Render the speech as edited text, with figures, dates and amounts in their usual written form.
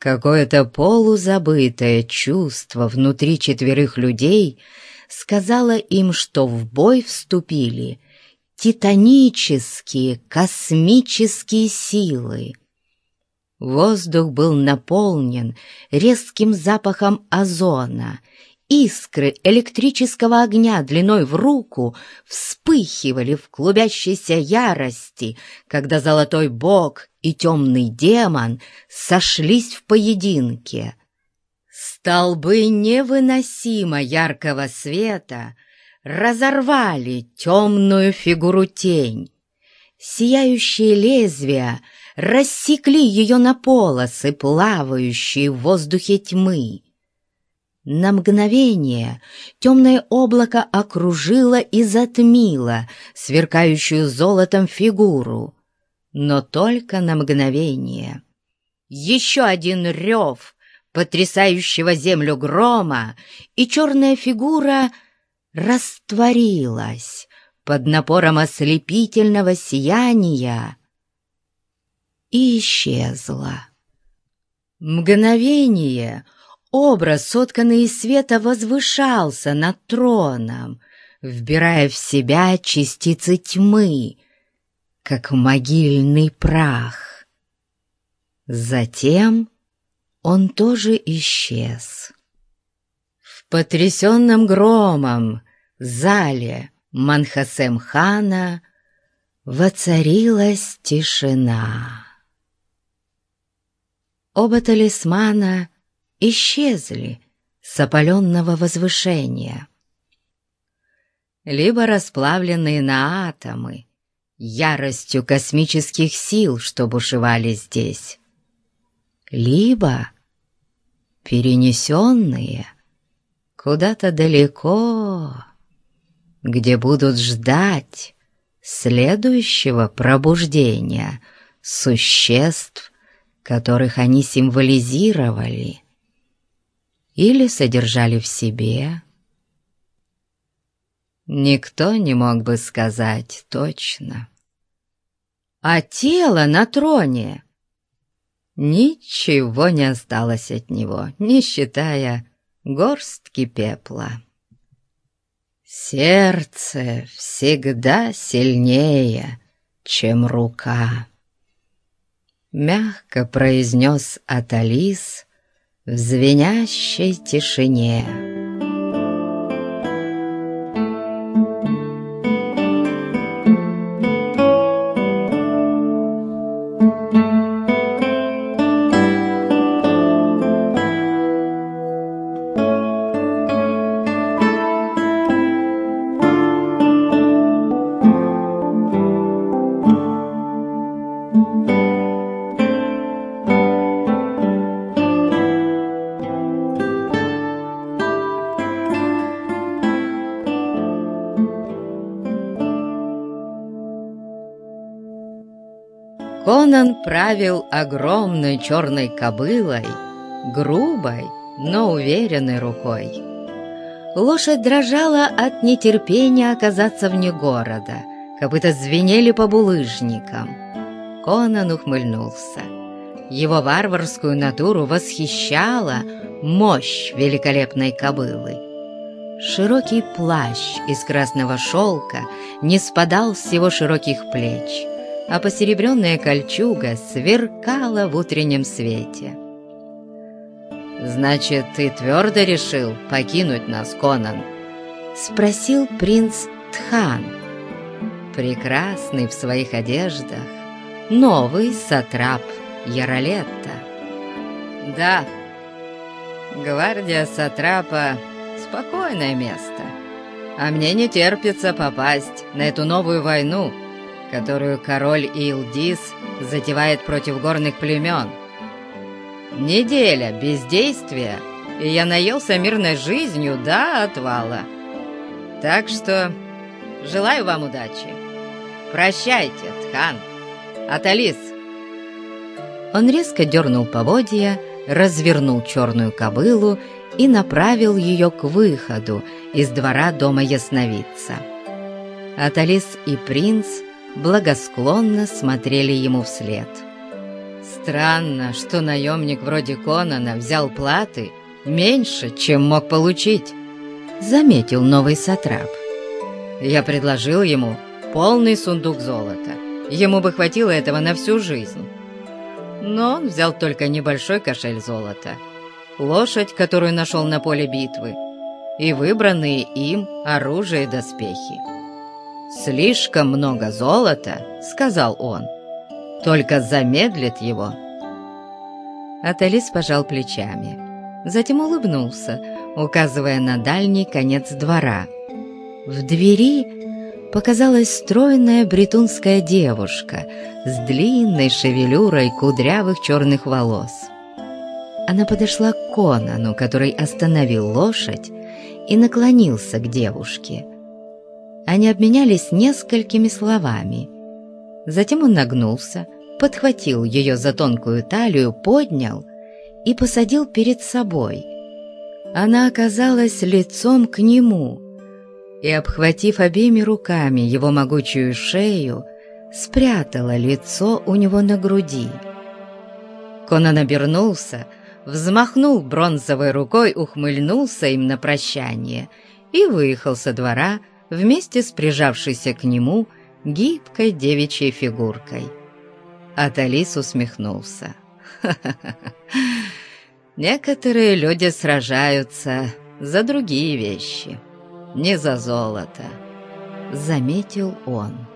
Какое-то полузабытое чувство внутри четверых людей сказала им, что в бой вступили титанические космические силы. Воздух был наполнен резким запахом озона. Искры электрического огня длиной в руку вспыхивали в клубящейся ярости, когда золотой бог и темный демон сошлись в поединке. Столбы невыносимо яркого света разорвали темную фигуру тень. Сияющие лезвия рассекли ее на полосы, плавающие в воздухе тьмы. На мгновение темное облако окружило и затмило сверкающую золотом фигуру, но только на мгновение. Еще один рев потрясающего землю грома, и черная фигура растворилась под напором ослепительного сияния и исчезла. Мгновение образ, сотканный из света, возвышался над троном, вбирая в себя частицы тьмы, как могильный прах. Затем он тоже исчез. В потрясенном громом зале Манхасем-хана воцарилась тишина. Оба талисмана исчезли с опаленного возвышения. Либо расплавленные на атомы яростью космических сил, что бушевали здесь, либо перенесенные куда-то далеко, где будут ждать следующего пробуждения существ, которых они символизировали или содержали в себе. Никто не мог бы сказать точно. А тело на троне, ничего не осталось от него, не считая горстки пепла. Сердце всегда сильнее, чем рука, мягко произнес Аталис в звенящей тишине. Конан правил огромной черной кобылой, грубой, но уверенной рукой. Лошадь дрожала от нетерпения оказаться вне города, копыта звенели по булыжникам. Конан ухмыльнулся. Его варварскую натуру восхищала мощь великолепной кобылы. Широкий плащ из красного шелка не спадал с его широких плеч, а посеребренная кольчуга сверкала в утреннем свете. «Значит, ты твердо решил покинуть нас, Конан?» — спросил принц Тхан, прекрасный в своих одеждах, новый сатрап Яролетта. «Да, гвардия сатрапа — спокойное место, а мне не терпится попасть на эту новую войну, которую король Илдис затевает против горных племен. Неделя бездействия, и я наелся мирной жизнью до отвала. Так что желаю вам удачи. Прощайте, Тхан. Аталис!» Он резко дернул поводья, развернул черную кобылу и направил ее к выходу из двора дома ясновидца. Аталис и принц благосклонно смотрели ему вслед. Странно, что наемник вроде Конана взял платы меньше, чем мог получить, заметил новый сатрап. Я предложил ему полный сундук золота. Ему бы хватило этого на всю жизнь. Но он взял только небольшой кошель золота, лошадь, которую нашел на поле битвы, и выбранные им оружие и доспехи. «Слишком много золота, — сказал он, — только замедлит его». Аталис пожал плечами, затем улыбнулся, указывая на дальний конец двора. В двери показалась стройная бретонская девушка с длинной шевелюрой кудрявых черных волос. Она подошла к Конану, который остановил лошадь, и наклонился к девушке. Они обменялись несколькими словами. Затем он нагнулся, подхватил ее за тонкую талию, поднял и посадил перед собой. Она оказалась лицом к нему и, обхватив обеими руками его могучую шею, спрятала лицо у него на груди. Конан обернулся, взмахнул бронзовой рукой, ухмыльнулся им на прощание и выехал со двора вместе с прижавшейся к нему гибкой девичьей фигуркой. Аталис усмехнулся. «Ха-ха-ха! Некоторые люди сражаются за другие вещи, не за золото», — заметил он.